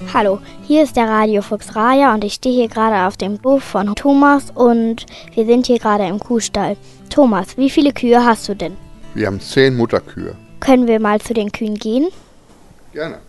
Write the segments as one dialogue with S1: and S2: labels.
S1: Hallo, hier ist der Radiofuchs Raja und ich stehe hier gerade auf dem Hof von Thomas und wir sind hier gerade im Kuhstall. Thomas, wie viele Kühe hast du denn?
S2: Wir haben 10 Mutterkühe.
S1: Können wir mal zu den Kühen gehen?
S2: Gerne.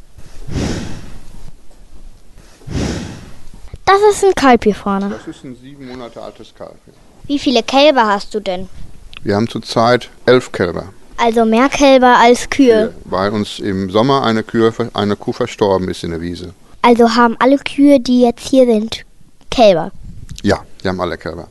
S1: Das ist ein Kalb hier vorne.
S2: Das ist ein 7 Monate altes Kalb.
S1: Wie viele Kälber hast du denn?
S2: Wir haben zurzeit 11 Kälber.
S1: Also mehr Kälber als Kühe.
S2: Weil uns im Sommer eine Kuh verstorben ist in der Wiese.
S1: Also haben alle Kühe, die jetzt hier sind, Kälber?
S2: Ja, wir haben alle Kälber.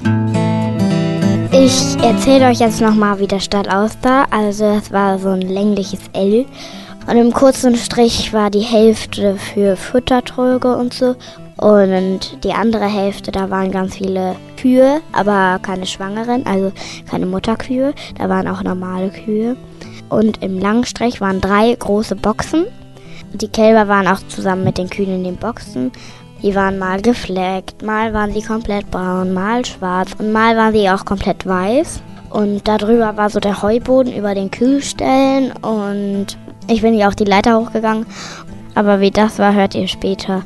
S1: Ich erzähle euch jetzt nochmal, wie der Stall aussah. Also es war so ein längliches L. Und im kurzen Strich war die Hälfte für Futtertröge und so. Und die andere Hälfte, da waren ganz viele Kühe, aber keine Schwangeren, also keine Mutterkühe. Da waren auch normale Kühe. Und im langen Strich waren 3 große Boxen. Die Kälber waren auch zusammen mit den Kühen in den Boxen. Die waren mal gefleckt, mal waren sie komplett braun, mal schwarz und mal waren sie auch komplett weiß. Und darüber war so der Heuboden über den Kühlställen und ich bin hier auch die Leiter hochgegangen. Aber wie das war, hört ihr später.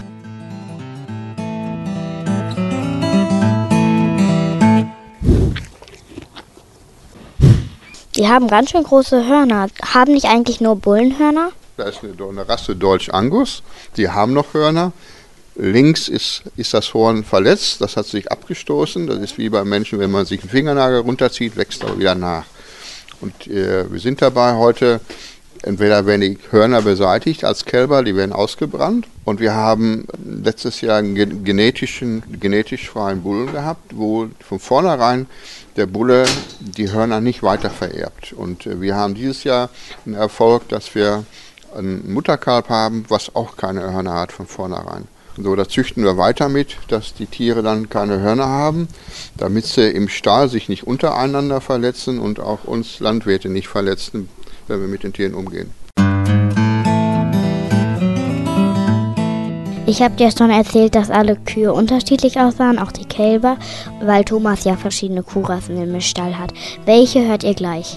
S1: Die haben ganz schön große Hörner. Haben nicht eigentlich nur Bullenhörner?
S2: Da ist eine Rasse Deutsch Angus. Die haben noch Hörner. Links ist das Horn verletzt, das hat sich abgestoßen. Das ist wie bei Menschen, wenn man sich einen Fingernagel runterzieht, wächst aber wieder nach. Und wir sind dabei heute, entweder werden die Hörner beseitigt als Kälber, die werden ausgebrannt. Und wir haben letztes Jahr einen genetisch freien Bullen gehabt, wo von vornherein der Bulle die Hörner nicht weiter vererbt. Und wir haben dieses Jahr einen Erfolg, dass wir ein Mutterkalb haben, was auch keine Hörner hat von vornherein. So, da züchten wir weiter mit, dass die Tiere dann keine Hörner haben, damit sie im Stall sich nicht untereinander verletzen und auch uns Landwirte nicht verletzen, wenn wir mit den Tieren umgehen.
S1: Ich habe dir schon erzählt, dass alle Kühe unterschiedlich aussahen, auch die Kälber, weil Thomas ja verschiedene Kuhrassen im Stall hat. Welche hört ihr gleich?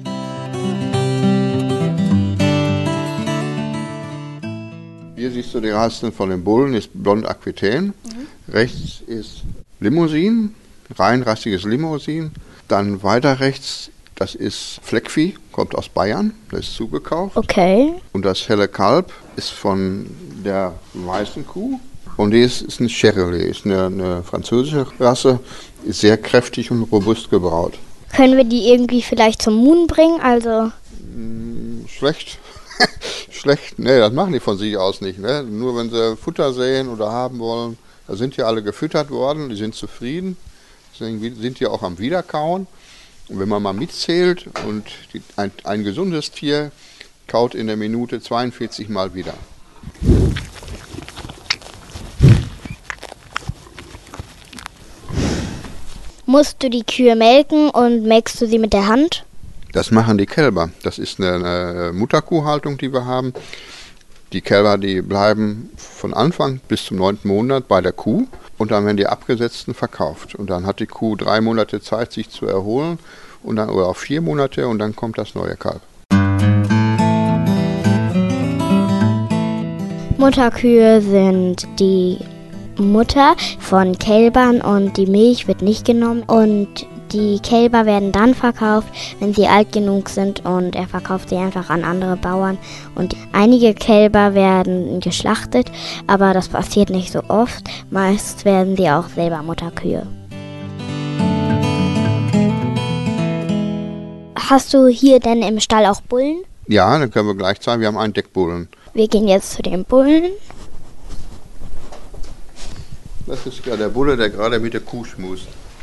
S2: Hier siehst du die Rassen von den Bullen, ist Blond Aquitaine. Rechts ist Limousin, reinrassiges Limousin. Dann weiter rechts, das ist Fleckvieh, kommt aus Bayern, das ist zugekauft.
S1: Okay.
S2: Und das helle Kalb ist von der weißen Kuh. Und die ist ein Cherolais, ist eine französische Rasse, ist sehr kräftig und robust gebraut.
S1: Können wir die irgendwie vielleicht zum Muhen bringen? Also
S2: Schlecht. Schlecht, nee, das machen die von sich aus nicht. Ne? Nur wenn sie Futter sehen oder haben wollen, da sind ja alle gefüttert worden, die sind zufrieden, deswegen sind die auch am Wiederkauen. Und wenn man mal mitzählt und ein gesundes Tier kaut in der Minute 42 Mal wieder.
S1: musst du die Kühe melken und melkst du sie mit der Hand?
S2: Das machen die Kälber. Das ist eine Mutterkuhhaltung, die wir haben. Die Kälber, die bleiben von Anfang bis zum 9. Monat bei der Kuh und dann werden die abgesetzt und verkauft. Und dann hat die Kuh 3 Monate Zeit, sich zu erholen und dann, oder auch 4 Monate und dann kommt das neue Kalb.
S1: Mutterkühe sind die Mutter von Kälbern und die Milch wird nicht genommen und die Kälber werden dann verkauft, wenn sie alt genug sind und er verkauft sie einfach an andere Bauern. Und einige Kälber werden geschlachtet, aber das passiert nicht so oft. Meist werden sie auch selber Mutterkühe. Hast du hier denn im Stall auch Bullen?
S2: Ja, dann können wir gleich zeigen, wir haben einen Deckbullen.
S1: Wir gehen jetzt zu den Bullen.
S2: Das ist ja der Bulle, der gerade mit der Kuh schmust.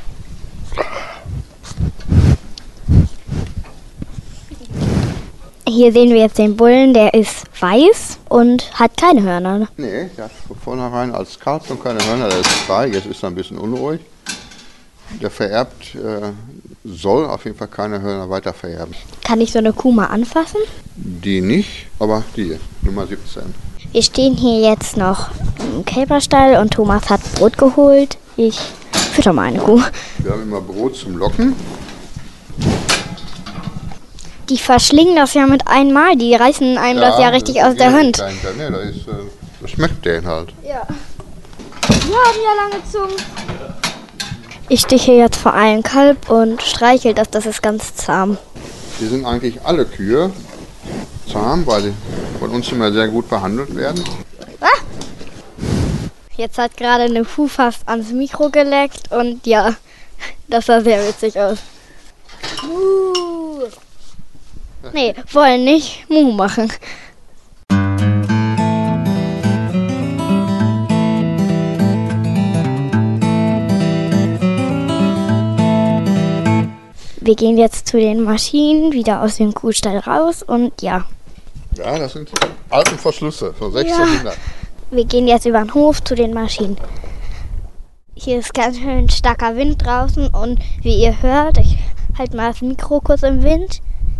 S1: Hier sehen wir jetzt den Bullen, der ist weiß und hat keine Hörner.
S2: Nee, der hat von vornherein als Kalb noch keine Hörner, der ist frei, jetzt ist er ein bisschen unruhig. Der vererbt, soll auf jeden Fall keine Hörner weiter vererben.
S1: Kann ich so eine Kuh mal anfassen?
S2: Die nicht, aber die, Nummer 17.
S1: Wir stehen hier jetzt noch im Kälberstall und Thomas hat Brot geholt. Ich fütter mal eine Kuh.
S2: Wir haben immer Brot zum Locken.
S1: Die verschlingen das ja mit einmal. Die reißen einem das ja richtig aus der Hand.
S2: Nee, das schmeckt denen halt.
S1: Ja. Die haben ja lange Zungen. Ich stiche jetzt vor ein Kalb und streichel das ist ganz zahm.
S2: Die sind eigentlich alle Kühe zahm, weil sie von uns immer sehr gut behandelt werden.
S1: Ah! Jetzt hat gerade eine Kuh fast ans Mikro geleckt und ja, das sah sehr witzig aus. Nee, wollen nicht Mu machen. Wir gehen jetzt zu den Maschinen, wieder aus dem Kuhstall raus und ja.
S2: Ja, das sind die alten Verschlüsse von 1600.
S1: Ja. Wir gehen jetzt über den Hof zu den Maschinen. Hier ist ganz schön starker Wind draußen und wie ihr hört, ich halte mal das Mikro kurz im Wind.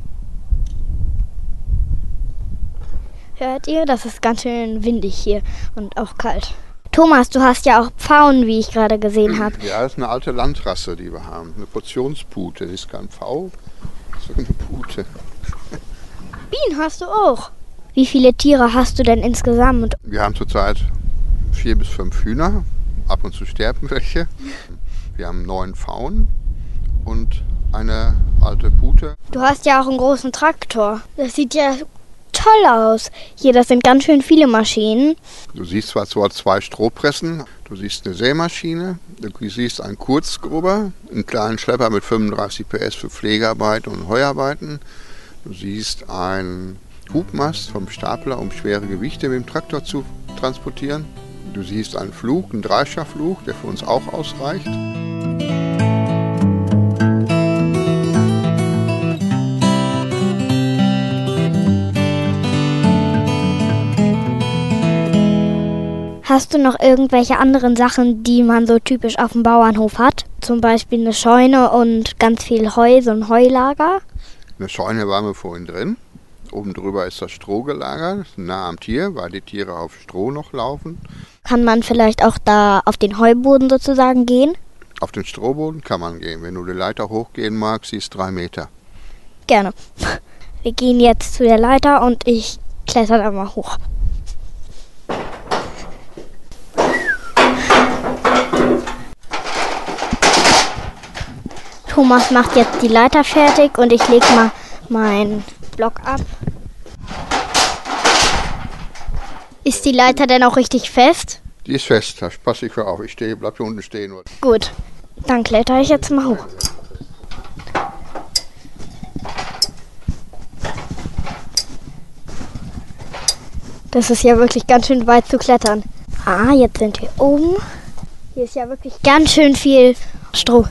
S1: Hört ihr? Das ist ganz schön windig hier und auch kalt. Thomas, du hast ja auch Pfauen, wie ich gerade gesehen habe.
S2: Ja, das ist eine alte Landrasse, die wir haben. Eine Portionspute. Das ist kein Pfau, das ist eine Pute.
S1: Bienen hast du auch. Wie viele Tiere hast du denn insgesamt?
S2: Wir haben zurzeit 4 bis 5 Hühner. Ab und zu sterben welche. Wir haben 9 Pfauen und eine alte Pute.
S1: Du hast ja auch einen großen Traktor. Das sieht ja toll aus. Hier, das sind ganz schön viele Maschinen.
S2: Du siehst zwar 2 Strohpressen, du siehst eine Sämaschine, du siehst einen Kurzgrubber, einen kleinen Schlepper mit 35 PS für Pflegearbeit und Heuarbeiten. Du siehst einen Hubmast vom Stapler, um schwere Gewichte mit dem Traktor zu transportieren. Du siehst einen Flug, einen Dreischachflug, der für uns auch ausreicht.
S1: Hast du noch irgendwelche anderen Sachen, die man so typisch auf dem Bauernhof hat? Zum Beispiel eine Scheune und ganz viel Heu, so ein Heulager?
S2: Eine Scheune waren wir vorhin drin. Oben drüber ist das Stroh gelagert, nah am Tier, weil die Tiere auf Stroh noch laufen.
S1: Kann man vielleicht auch da auf den Heuboden sozusagen gehen?
S2: Auf den Strohboden kann man gehen. Wenn du die Leiter hochgehen magst, sie ist 3 Meter.
S1: Gerne. Wir gehen jetzt zu der Leiter und ich kletter da mal hoch. Thomas macht jetzt die Leiter fertig und ich lege mal meinen Block ab. Ist die Leiter denn auch richtig fest?
S2: Die ist fest, da passe ich auf. Ich bleib hier unten stehen.
S1: Gut, dann kletter ich jetzt mal hoch. Das ist ja wirklich ganz schön weit zu klettern. Ah, jetzt sind wir oben. Hier ist ja wirklich ganz schön viel Stroh.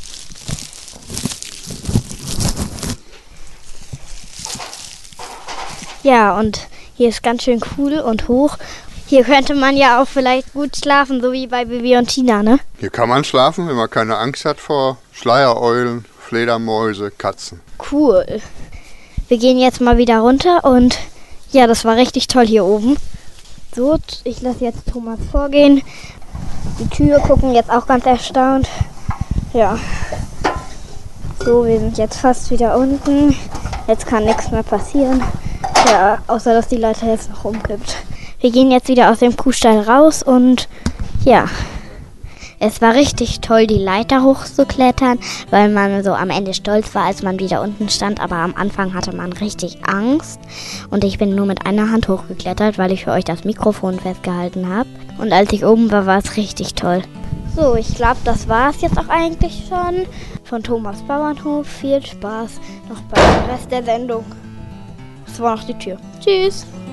S1: Ja, und hier ist ganz schön cool und hoch. Hier könnte man ja auch vielleicht gut schlafen, so wie bei Bibi und Tina, ne?
S2: Hier kann man schlafen, wenn man keine Angst hat vor Schleiereulen, Fledermäuse, Katzen.
S1: Cool. Wir gehen jetzt mal wieder runter und ja, das war richtig toll hier oben. So, ich lasse jetzt Thomas vorgehen. Die Kühe gucken jetzt auch ganz erstaunt. Ja. So, wir sind jetzt fast wieder unten. Jetzt kann nichts mehr passieren. Ja, außer dass die Leiter jetzt noch umkippt. Wir gehen jetzt wieder aus dem Kuhstall raus und ja, es war richtig toll, die Leiter hochzuklettern, weil man so am Ende stolz war, als man wieder unten stand. Aber am Anfang hatte man richtig Angst und ich bin nur mit einer Hand hochgeklettert, weil ich für euch das Mikrofon festgehalten habe. Und als ich oben war, war es richtig toll. So, ich glaube, das war es jetzt auch eigentlich schon von Thomas Bauernhof. Viel Spaß noch beim Rest der Sendung. Das war noch die Tür. Tschüss!